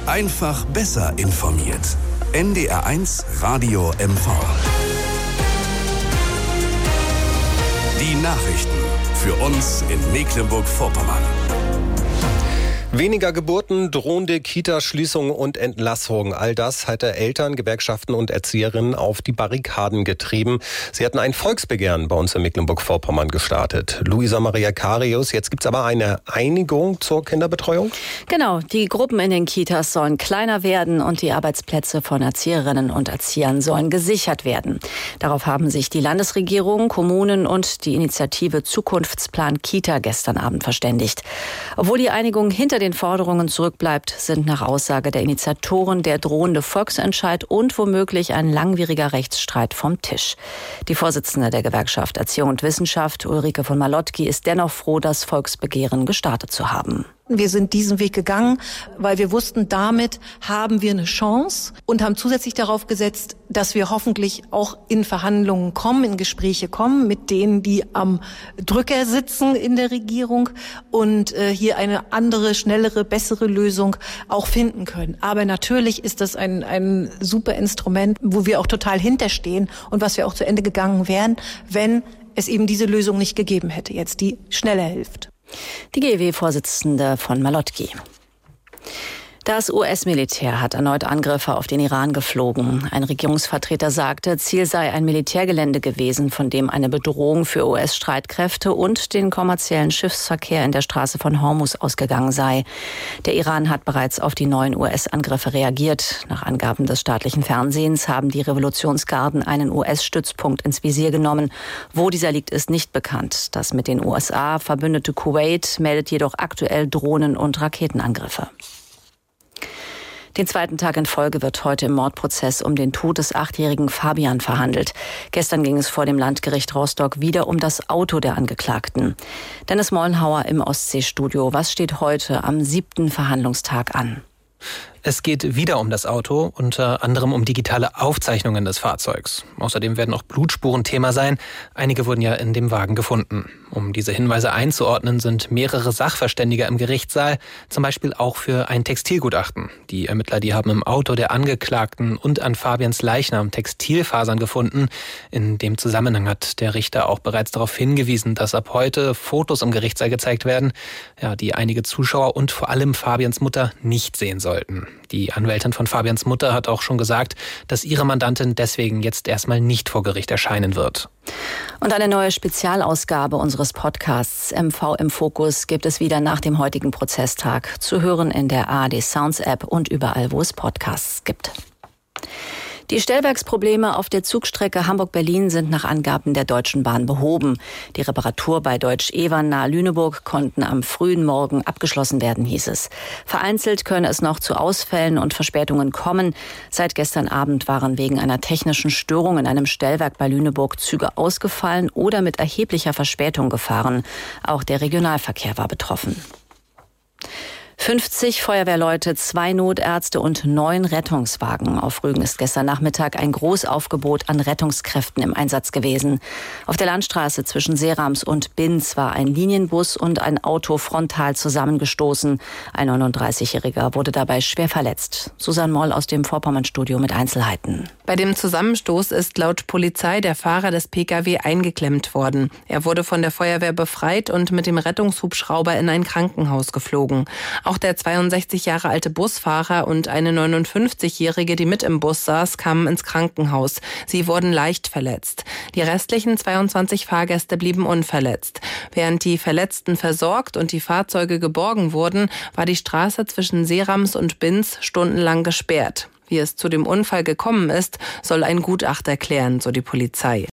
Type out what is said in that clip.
Einfach besser informiert. NDR1 Radio MV. Die Nachrichten für uns in Mecklenburg-Vorpommern. Weniger Geburten, drohende Kitaschließungen und Entlassungen. All das hatte Eltern, Gewerkschaften und Erzieherinnen auf die Barrikaden getrieben. Sie hatten ein Volksbegehren bei uns in Mecklenburg-Vorpommern gestartet. Luisa Maria Karius, jetzt gibt's aber eine Einigung zur Kinderbetreuung? Genau, die Gruppen in den Kitas sollen kleiner werden und die Arbeitsplätze von Erzieherinnen und Erziehern sollen gesichert werden. Darauf haben sich die Landesregierung, Kommunen und die Initiative Zukunftsplan Kita gestern Abend verständigt. Obwohl die Einigung hinter den Forderungen zurückbleibt, sind nach Aussage der Initiatoren der drohende Volksentscheid und womöglich ein langwieriger Rechtsstreit vom Tisch. Die Vorsitzende der Gewerkschaft Erziehung und Wissenschaft, Ulrike von Malotki, ist dennoch froh, das Volksbegehren gestartet zu haben. Wir sind diesen Weg gegangen, weil wir wussten, damit haben wir eine Chance und haben zusätzlich darauf gesetzt, dass wir hoffentlich auch in Verhandlungen kommen, in Gespräche kommen mit denen, die am Drücker sitzen in der Regierung und hier eine andere, schnellere, bessere Lösung auch finden können. Aber natürlich ist das ein super Instrument, wo wir auch total hinterstehen und was wir auch zu Ende gegangen wären, wenn es eben diese Lösung nicht gegeben hätte, jetzt die schneller hilft. Die GEW-Vorsitzende von Malotki. Das US-Militär hat erneut Angriffe auf den Iran geflogen. Ein Regierungsvertreter sagte, Ziel sei ein Militärgelände gewesen, von dem eine Bedrohung für US-Streitkräfte und den kommerziellen Schiffsverkehr in der Straße von Hormuz ausgegangen sei. Der Iran hat bereits auf die neuen US-Angriffe reagiert. Nach Angaben des staatlichen Fernsehens haben die Revolutionsgarden einen US-Stützpunkt ins Visier genommen. Wo dieser liegt, ist nicht bekannt. Das mit den USA verbündete Kuwait meldet jedoch aktuell Drohnen- und Raketenangriffe. Den zweiten Tag in Folge wird heute im Mordprozess um den Tod des 8-jährigen Fabian verhandelt. Gestern ging es vor dem Landgericht Rostock wieder um das Auto der Angeklagten. Dennis Mollenhauer im Ostseestudio. Was steht heute am 7. Verhandlungstag an? Es geht wieder um das Auto, unter anderem um digitale Aufzeichnungen des Fahrzeugs. Außerdem werden auch Blutspuren Thema sein. Einige wurden ja in dem Wagen gefunden. Um diese Hinweise einzuordnen, sind mehrere Sachverständige im Gerichtssaal, zum Beispiel auch für ein Textilgutachten. Die Ermittler, die haben im Auto der Angeklagten und an Fabians Leichnam Textilfasern gefunden. In dem Zusammenhang hat der Richter auch bereits darauf hingewiesen, dass ab heute Fotos im Gerichtssaal gezeigt werden, die einige Zuschauer und vor allem Fabians Mutter nicht sehen sollten. Die Anwältin von Fabians Mutter hat auch schon gesagt, dass ihre Mandantin deswegen jetzt erstmal nicht vor Gericht erscheinen wird. Und eine neue Spezialausgabe unseres Podcasts MV im Fokus gibt es wieder nach dem heutigen Prozesstag. Zu hören in der ARD Sounds App und überall, wo es Podcasts gibt. Die Stellwerksprobleme auf der Zugstrecke Hamburg-Berlin sind nach Angaben der Deutschen Bahn behoben. Die Reparatur bei Deutsch-Evern nahe Lüneburg konnten am frühen Morgen abgeschlossen werden, hieß es. Vereinzelt könne es noch zu Ausfällen und Verspätungen kommen. Seit gestern Abend waren wegen einer technischen Störung in einem Stellwerk bei Lüneburg Züge ausgefallen oder mit erheblicher Verspätung gefahren. Auch der Regionalverkehr war betroffen. 50 Feuerwehrleute, 2 Notärzte und 9 Rettungswagen. Auf Rügen ist gestern Nachmittag ein Großaufgebot an Rettungskräften im Einsatz gewesen. Auf der Landstraße zwischen Seerams und Binz war ein Linienbus und ein Auto frontal zusammengestoßen. Ein 39-Jähriger wurde dabei schwer verletzt. Susanne Moll aus dem Vorpommern-Studio mit Einzelheiten. Bei dem Zusammenstoß ist laut Polizei der Fahrer des Pkw eingeklemmt worden. Er wurde von der Feuerwehr befreit und mit dem Rettungshubschrauber in ein Krankenhaus geflogen. Auch der 62 Jahre alte Busfahrer und eine 59-Jährige, die mit im Bus saß, kamen ins Krankenhaus. Sie wurden leicht verletzt. Die restlichen 22 Fahrgäste blieben unverletzt. Während die Verletzten versorgt und die Fahrzeuge geborgen wurden, war die Straße zwischen Seerams und Binz stundenlang gesperrt. Wie es zu dem Unfall gekommen ist, soll ein Gutachter klären, so die Polizei.